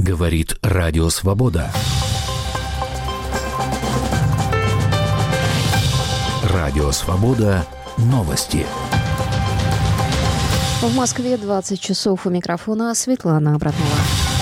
Говорит Радио Свобода. Радио Свобода. Новости. В Москве 20 часов. У микрофона Светлана Абратнова.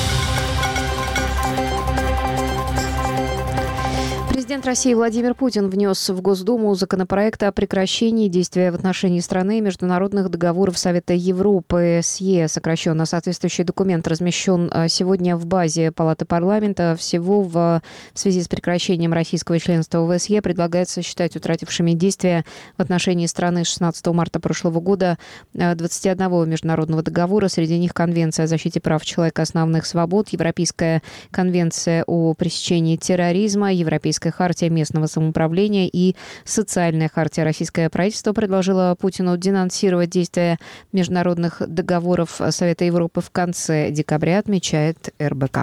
Президент России Владимир Путин внес в Госдуму законопроект о прекращении действия в отношении страны международных договоров Совета Европы СЕ. Сокращенно соответствующий документ размещен сегодня в базе Палаты парламента. Всего в связи с прекращением российского членства в СЕ предлагается считать утратившими действия в отношении страны 16 марта прошлого года 21 международного договора. Среди них Конвенция о защите прав человека и основных свобод, Европейская конвенция о пресечении терроризма, Европейская хартия местного самоуправления и социальная хартия. Российское правительство предложило Путину денонсировать действия международных договоров Совета Европы в конце декабря, отмечает РБК.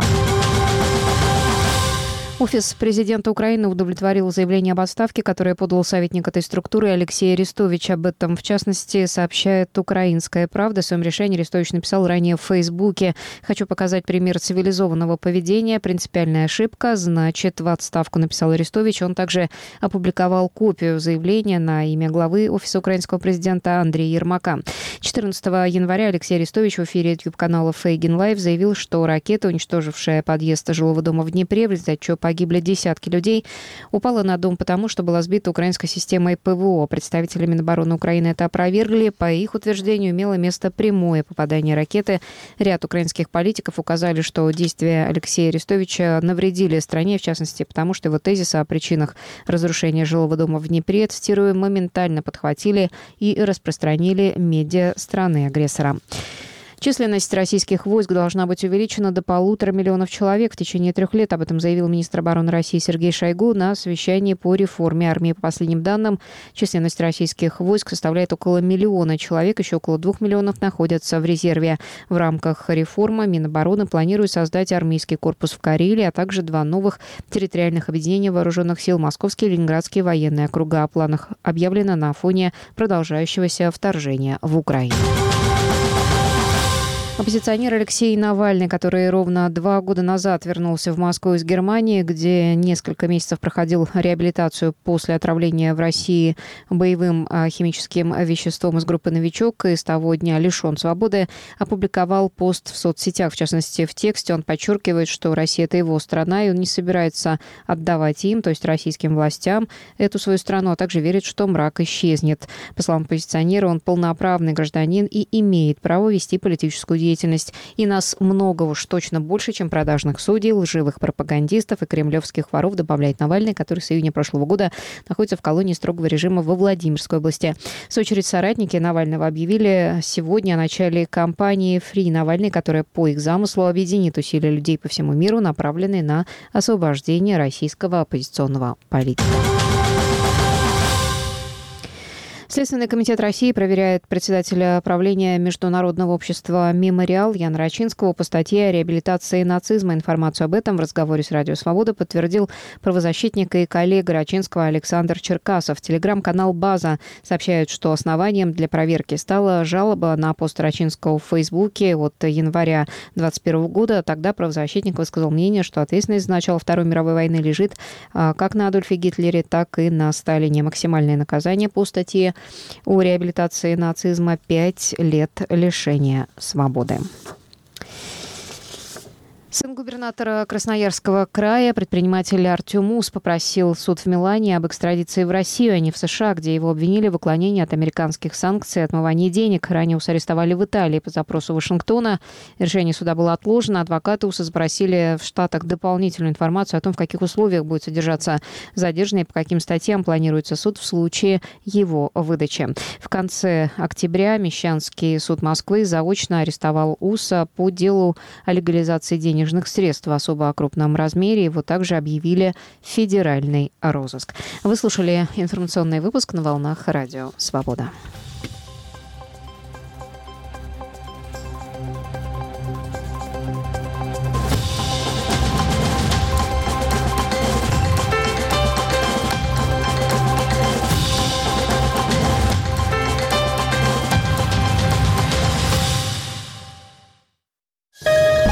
Офис президента Украины удовлетворил заявление об отставке, которое подал советник этой структуры Алексей Арестович. Об этом, в частности, сообщает «Украинская правда». В своем решении Арестович написал ранее в Фейсбуке: «Хочу показать пример цивилизованного поведения. Принципиальная ошибка. Значит, в отставку», написал Арестович. Он также опубликовал копию заявления на имя главы Офиса украинского президента Андрея Ермака. 14 января Алексей Арестович в эфире YouTube-канала Фейгин Лайв заявил, что ракета, уничтожившая подъезд жилого дома в Днепре, в результате чего погибли десятки людей, упала на дом потому, что была сбита украинской системой ПВО. Представители Минобороны Украины это опровергли. По их утверждению, имело место прямое попадание ракеты. Ряд украинских политиков указали, что действия Алексея Арестовича навредили стране, в частности, потому что его тезисы о причинах разрушения жилого дома в Днепре, цитирую, моментально подхватили и распространили медиа страны-агрессора. Численность российских войск должна быть увеличена до 1,5 миллиона человек в течение 3 лет. Об этом заявил министр обороны России Сергей Шойгу на совещании по реформе армии. По последним данным, численность российских войск составляет около 1 миллиона человек. Еще около 2 миллионов находятся в резерве. В рамках реформы Минобороны планирует создать армейский корпус в Карелии, а также 2 новых территориальных объединения вооруженных сил: Московские и Ленинградские военные округа. О планах объявлено на фоне продолжающегося вторжения в Украину. Оппозиционер Алексей Навальный, который ровно 2 года назад вернулся в Москву из Германии, где несколько месяцев проходил реабилитацию после отравления в России боевым химическим веществом из группы «Новичок», и с того дня лишен свободы, опубликовал пост в соцсетях. В частности, в тексте он подчеркивает, что Россия – это его страна, и он не собирается отдавать им, то есть российским властям, эту свою страну, а также верит, что мрак исчезнет. По словам оппозиционера, он полноправный гражданин и имеет право вести политическую деятельность. И нас много, уж точно больше, чем продажных судей, лживых пропагандистов и кремлевских воров, добавляет Навальный, который с июня прошлого года находится в колонии строгого режима во Владимирской области. В свою очередь, соратники Навального объявили сегодня о начале кампании «Фри Навальный», которая по их замыслу объединит усилия людей по всему миру, направленные на освобождение российского оппозиционного политика. Следственный комитет России проверяет председателя правления Международного общества «Мемориал» Яна Рачинского по статье о реабилитации нацизма. Информацию об этом в разговоре с Радио Свобода подтвердил правозащитник и коллега Рачинского Александр Черкасов. Телеграм-канал «База» сообщает, что основанием для проверки стала жалоба на пост Рачинского в Фейсбуке от января 2021 года. Тогда правозащитник высказал мнение, что ответственность за начало Второй мировой войны лежит как на Адольфе Гитлере, так и на Сталине. Максимальное наказание по статье о реабилитации нацизма – 5 лет лишения свободы. Сын губернатора Красноярского края, предприниматель Артем Ус, попросил суд в Милане об экстрадиции в Россию, а не в США, где его обвинили в уклонении от американских санкций и отмывании денег. Ранее Уса арестовали в Италии по запросу Вашингтона. Решение суда было отложено. Адвокаты Уса запросили в Штатах дополнительную информацию о том, в каких условиях будет содержаться задержанный и по каким статьям планируется суд в случае его выдачи. В конце октября Мещанский суд Москвы заочно арестовал Уса по делу о легализации денежных средств в особо крупном размере. Его также объявили в федеральный розыск. Вы слушали информационный выпуск на волнах Радио Свобода.